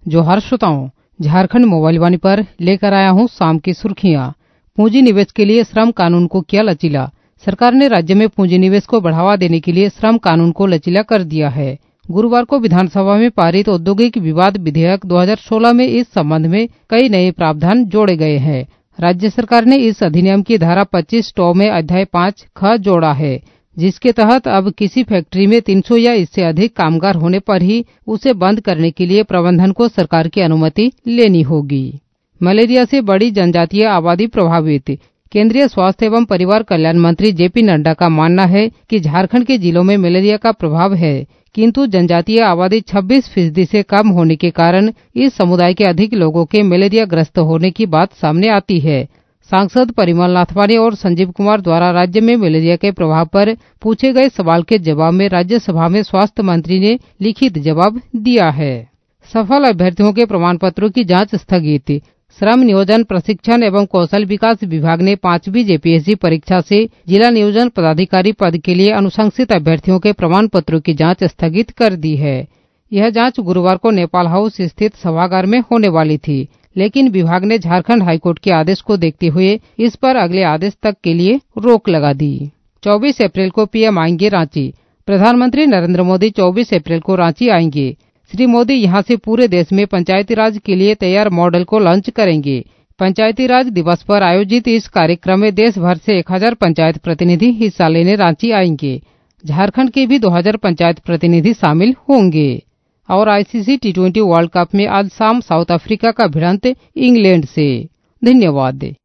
जोहार श्रोताओं, झारखंड मोबाइल वाणी पर लेकर आया हूं शाम की सुर्खियां। पूंजी निवेश के लिए श्रम कानून को किया लचीला। सरकार ने राज्य में पूंजी निवेश को बढ़ावा देने के लिए श्रम कानून को लचीला कर दिया है। गुरुवार को विधानसभा में पारित औद्योगिक विवाद विधेयक 2016 में इस संबंध में कई नए प्रावधान जोड़े गए हैं। राज्य सरकार ने इस अधिनियम की धारा 25 टॉ में अध्याय 5 ख जोड़ा है, जिसके तहत अब किसी फैक्ट्री में 300 या इससे अधिक कामगार होने पर ही उसे बंद करने के लिए प्रबंधन को सरकार की अनुमति लेनी होगी। मलेरिया से बड़ी जनजातीय आबादी प्रभावित। केंद्रीय स्वास्थ्य एवं परिवार कल्याण मंत्री जेपी नड्डा का मानना है कि झारखंड के जिलों में मलेरिया का प्रभाव है, किंतु जनजातीय आबादी 26% से कम होने के कारण इस समुदाय के अधिक लोगों के मलेरिया ग्रस्त होने की बात सामने आती है। सांसद परिमल नाथवानी और संजीव कुमार द्वारा राज्य में मलेरिया के प्रभाव पर पूछे गए सवाल के जवाब में राज्यसभा में स्वास्थ्य मंत्री ने लिखित जवाब दिया है। सफल अभ्यर्थियों के प्रमाण पत्रों की जांच स्थगित। श्रम नियोजन प्रशिक्षण एवं कौशल विकास विभाग ने 5वीं जेपीएससी परीक्षा से जिला नियोजन पदाधिकारी पद के लिए अनुशंसित अभ्यर्थियों के प्रमाण पत्रों की जांच स्थगित कर दी है। यह जांच गुरुवार को नेपाल हाउस स्थित सभागार में होने वाली थी, लेकिन विभाग ने झारखंड हाईकोर्ट के आदेश को देखते हुए इस पर अगले आदेश तक के लिए रोक लगा दी। 24 अप्रैल को पीएम आएंगे रांची। प्रधानमंत्री नरेंद्र मोदी 24 अप्रैल को रांची आएंगे। श्री मोदी यहां से पूरे देश में पंचायती राज के लिए तैयार मॉडल को लॉन्च करेंगे। पंचायती राज दिवस पर आयोजित इस कार्यक्रम में देश भर से 1000 पंचायत प्रतिनिधि हिस्सा लेने रांची आएंगे। झारखंड के भी 2000 पंचायत प्रतिनिधि शामिल होंगे। और आईसीसी टी20 वर्ल्ड कप में आज शाम साउथ अफ्रीका का भिड़ंत इंग्लैंड से। धन्यवाद।